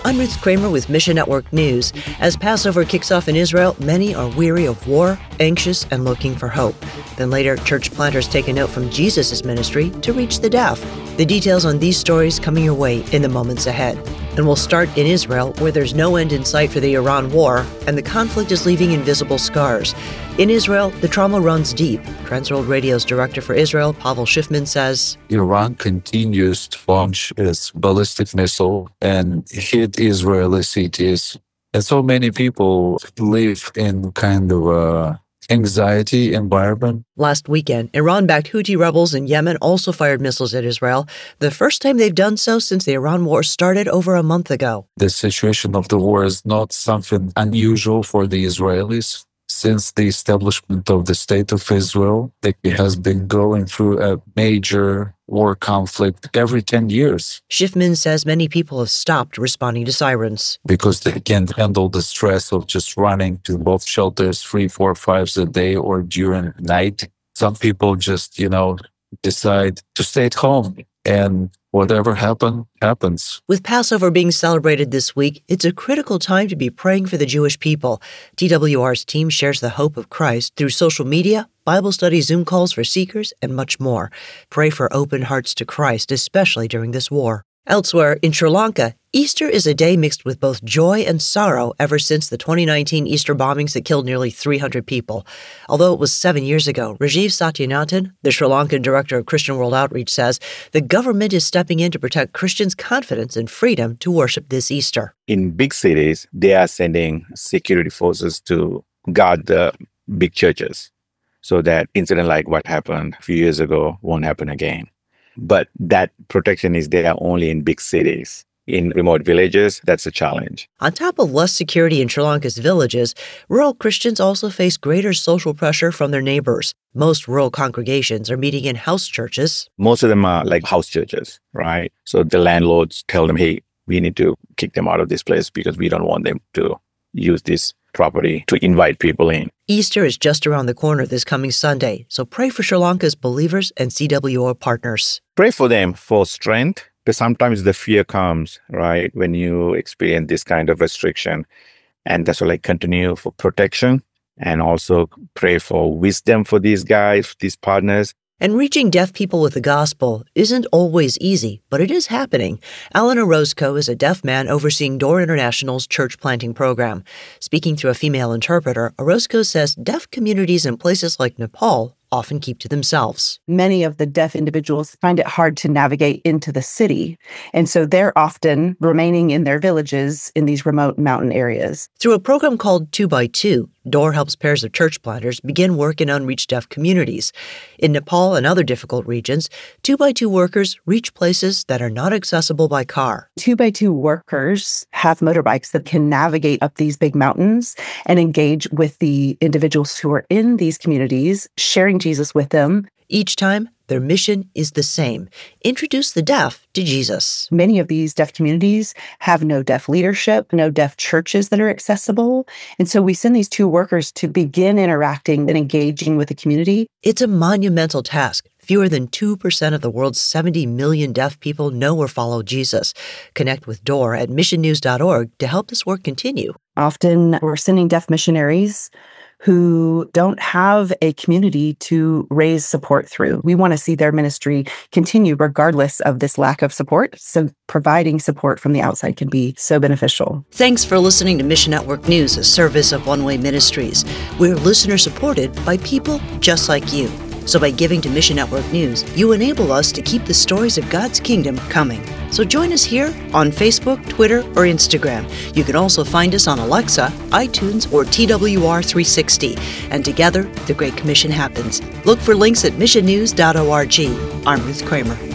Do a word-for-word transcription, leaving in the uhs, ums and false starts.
I'm Ruth Kramer with Mission Network News. As Passover kicks off in Israel, many are weary of war, anxious, and looking for hope. Then later, church planters take a note from Jesus' ministry to reach the deaf. The details on these stories coming your way in the moments ahead. And we'll start in Israel, where there's no end in sight for the Iran war, and the conflict is leaving invisible scars. In Israel, the trauma runs deep. Transworld Radio's director for Israel, Pavel Schiffman, says, Iran continues to launch its ballistic missile and hit Israeli cities. And so many people live in kind of a anxiety environment. Last weekend, Iran-backed Houthi rebels in Yemen also fired missiles at Israel, the first time they've done so since the Iran war started over a month ago. The situation of the war is not something unusual for the Israelis. Since the establishment of the State of Israel, it has been going through a major war conflict every ten years. Schiffman says many people have stopped responding to sirens. Because they can't handle the stress of just running to both shelters three, four, fives a day or during night. Some people just, you know, decide to stay at home, and whatever happens, happens. With Passover being celebrated this week, it's a critical time to be praying for the Jewish people. T W R's team shares the hope of Christ through social media, Bible study Zoom calls for seekers, and much more. Pray for open hearts to Christ, especially during this war. Elsewhere, in Sri Lanka, Easter is a day mixed with both joy and sorrow ever since the twenty nineteen Easter bombings that killed nearly three hundred people. Although it was seven years ago, Rajiv Satyanathan, the Sri Lankan director of Christian World Outreach, says the government is stepping in to protect Christians' confidence and freedom to worship this Easter. In big cities, they are sending security forces to guard the big churches so that incident like what happened a few years ago won't happen again. But that protection is there only in big cities. In remote villages, that's a challenge. On top of less security in Sri Lanka's villages, rural Christians also face greater social pressure from their neighbors. Most rural congregations are meeting in house churches. Most of them are like house churches, right? So the landlords tell them, hey, we need to kick them out of this place because we don't want them to use this property to invite people in. Easter is just around the corner this coming Sunday, so pray for Sri Lanka's believers and C W R partners. Pray for them for strength, because sometimes the fear comes, right, when you experience this kind of restriction. And that's why like continue for protection and also pray for wisdom for these guys, these partners. And reaching deaf people with the gospel isn't always easy, but it is happening. Alan Orozco is a deaf man overseeing Door International's church planting program. Speaking through a female interpreter, Orozco says deaf communities in places like Nepal often keep to themselves. Many of the deaf individuals find it hard to navigate into the city, and so they're often remaining in their villages in these remote mountain areas. Through a program called two by two, Door helps pairs of church planters begin work in unreached deaf communities. In Nepal and other difficult regions, two by two workers reach places that are not accessible by car. two by two workers have motorbikes that can navigate up these big mountains and engage with the individuals who are in these communities, sharing Jesus with them. Each time, their mission is the same: introduce the deaf to Jesus. Many of these deaf communities have no deaf leadership, no deaf churches that are accessible. And so we send these two workers to begin interacting and engaging with the community. It's a monumental task. Fewer than two percent of the world's seventy million deaf people know or follow Jesus. Connect with Door at mission news dot org to help this work continue. Often we're sending deaf missionaries who don't have a community to raise support through. We want to see their ministry continue regardless of this lack of support. So providing support from the outside can be so beneficial. Thanks for listening to Mission Network News, a service of One Way Ministries. We're listener supported by people just like you. So by giving to Mission Network News, you enable us to keep the stories of God's kingdom coming. So join us here on Facebook, Twitter, or Instagram. You can also find us on Alexa, iTunes, or T W R three sixty. And together, the Great Commission happens. Look for links at mission news dot org. I'm Ruth Kramer.